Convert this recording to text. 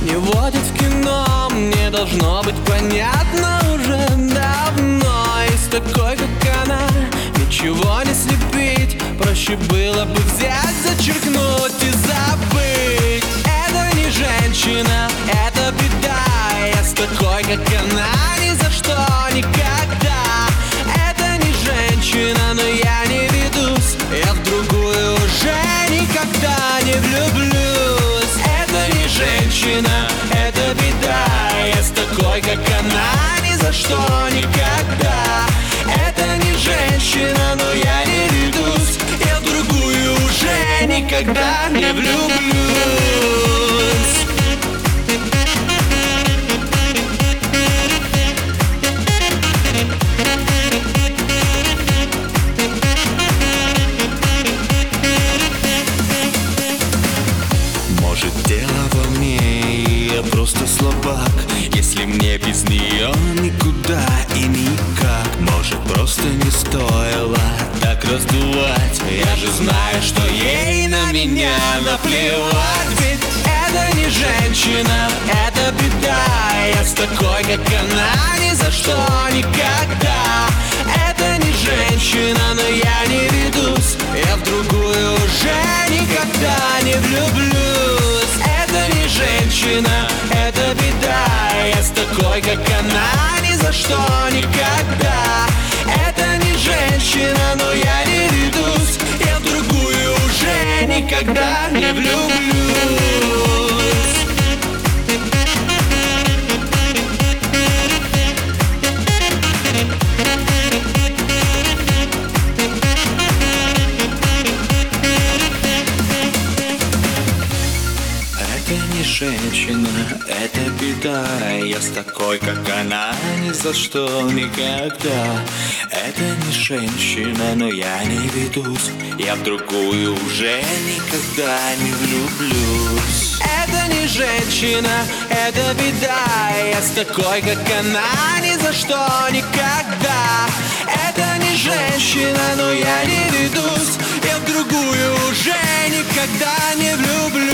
не водят в кино. Мне должно быть понятно уже давно. Из такой, как она, ничего не слепить. Проще было бы взять, зачеркнуть и забыть. Это не женщина, это беда. Я с такой, как она, ни за что никогда. Это не женщина, но я не ведусь. Я в другую уже никогда не влюблюсь. Это не женщина, это беда. Я с такой, как она, ни за что никогда. Это не женщина, но я не ведусь. Я в другую уже никогда не влюблюсь. Может, дело во мне, и я просто слабак. Если мне без нее никуда и никак. Может, просто не стоило так раздувать. Я же знаю, что ей на меня наплевать. Ведь это не женщина, это беда. Я с такой, как она, ни за что никогда. Это не женщина, но я не ведусь. Я в другую уже никогда не влюблюсь. Это не женщина, это беда. Я с такой, как она, ни за что никогда. Это не женщина, но я не ведусь. Я в другую уже никогда не влюблюсь. Это не женщина, это беда. Я с такой, как она, ни за что никогда. Это не женщина, но я не ведусь. Я в другую уже никогда не влюблюсь. Это не женщина, это беда. Я с такой, как она, ни за что никогда. Это не женщина, но я не ведусь. Я в другую уже никогда не влюблюсь.